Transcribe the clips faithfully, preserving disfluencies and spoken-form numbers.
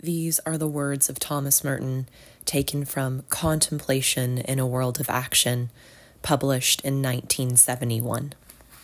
These are the words of Thomas Merton, taken from Contemplation in a World of Action, published in nineteen seventy-one.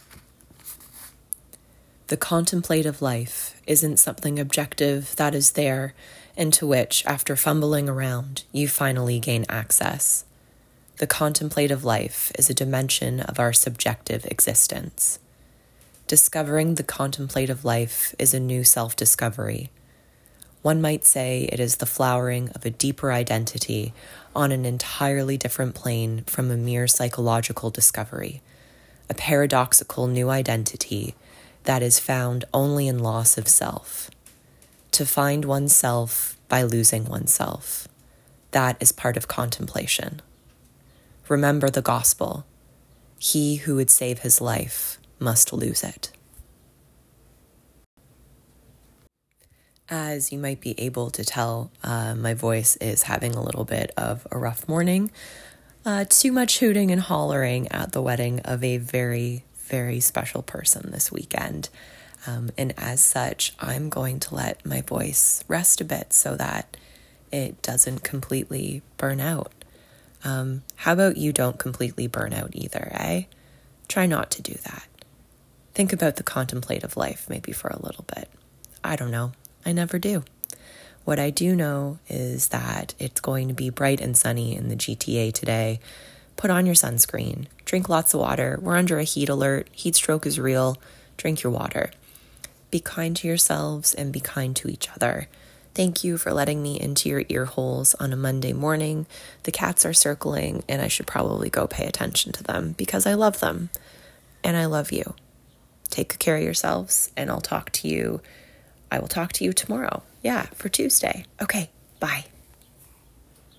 The contemplative life isn't something objective that is there and to which, after fumbling around, you finally gain access. The contemplative life is a dimension of our subjective existence. Discovering the contemplative life is a new self-discovery. One might say it is the flowering of a deeper identity on an entirely different plane from a mere psychological discovery, a paradoxical new identity that is found only in loss of self. To find oneself by losing oneself. That is part of contemplation. Remember the gospel. He who would save his life must lose it. As you might be able to tell, uh, my voice is having a little bit of a rough morning. Uh, too much hooting and hollering at the wedding of a very, very special person this weekend. Um, and as such, I'm going to let my voice rest a bit so that it doesn't completely burn out. Um, how about you don't completely burn out either, eh? Try not to do that. Think about the contemplative life maybe for a little bit. I don't know. I never do. What I do know is that it's going to be bright and sunny in the G T A today. Put on your sunscreen. Drink lots of water. We're under a heat alert. Heat stroke is real. Drink your water. Be kind to yourselves and be kind to each other. Thank you for letting me into your ear holes on a Monday morning. The cats are circling and I should probably go pay attention to them because I love them and I love you. Take good care of yourselves and I'll talk to you. I will talk to you tomorrow. Yeah, for Tuesday. Okay, bye.